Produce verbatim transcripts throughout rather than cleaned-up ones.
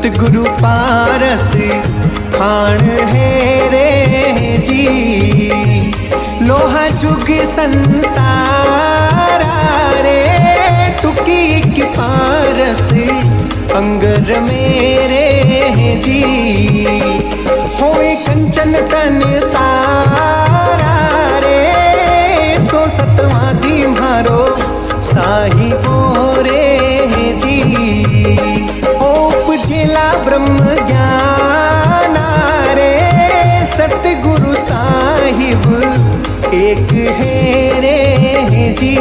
सतगुरु पारस खान है रे जी। लोहा जुग संसारा रे टुकी की पारस अंगर मेरे जी। होए कंचन तन सारा रे सो सतवादी मारो साहिबो रे जी। उपजिला ब्रह्म ज्ञान रे सतगुरु साहिब एक है रे जी।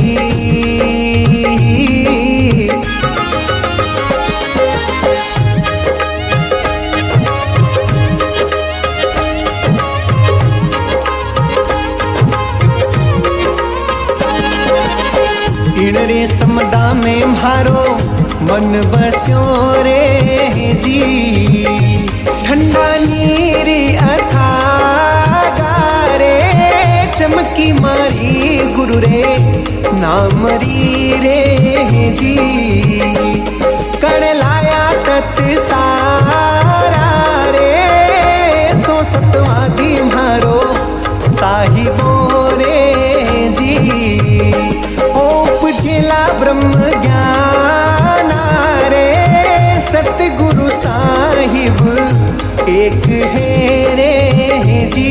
इनरे समदा में मारो मन बस्यो रे जी। ठंडा नीर अथागा रे चमकी मारी गुरु रे नामरी रे जी। कण लाया तत् सारा रे सो सतवादी मारो साहिबो रे जी। उपजिला ब्रह्म ज्ञान रे सतगुरु साहिब एक है रे जी।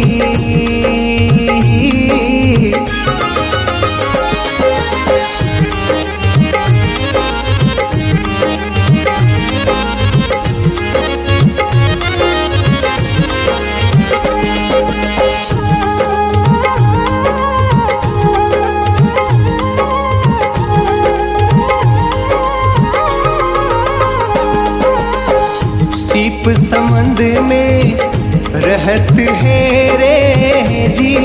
सीप समंद में रहत है रे जी।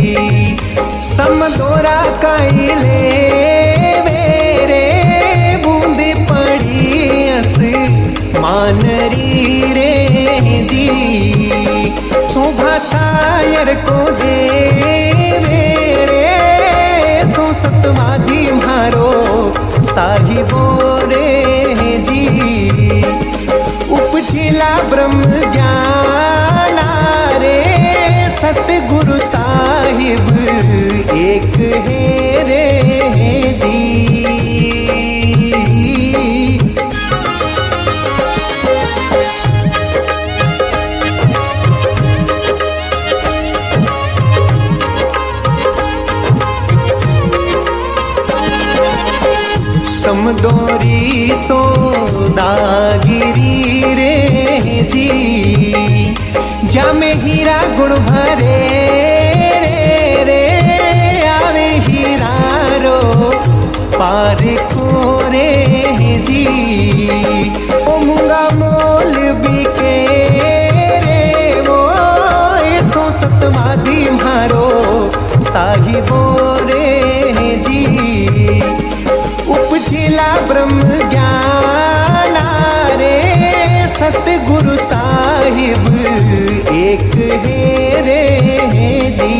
समदोरा काइले मेरे बूंद पड़ी अस मानरी रे जी। शोभा सायर को दे मेरे सो सतवादी मारो साहिबो रे जी। उपजिला ब्रह्म ज्ञान रे सतगुरु साहिब एक है रे जी। समदोरी सोदागिरी रे जी। जामे हीरा गुण भरे रे रे आवे हीरा रो पार को रे जी। ओ मुंगा मोल बिके रे वो सो सतवादी मारो साहिबो रे जी। उपजिला ब्रह्म ज्ञान रे सतगुरु साहिब एक है रे जी।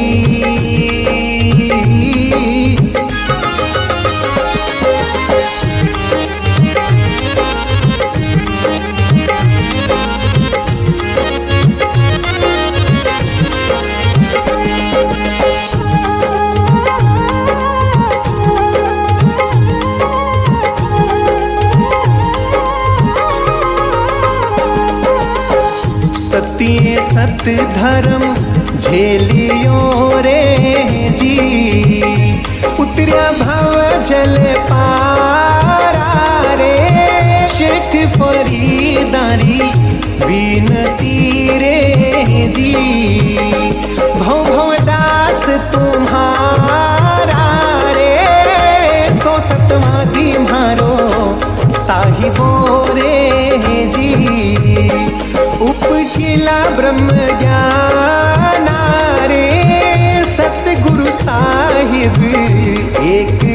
सत्य सत धर्म झेलियो रे जी। उतरिया भव जल पारा रे शेख फरीदारी बीनती रे जी। भव भव दास तुम्हारा रे सो सतवादी मारो साहिबो रे जी। उपजिला ब्रह्म ज्ञान रे सतगुरु साहिब एक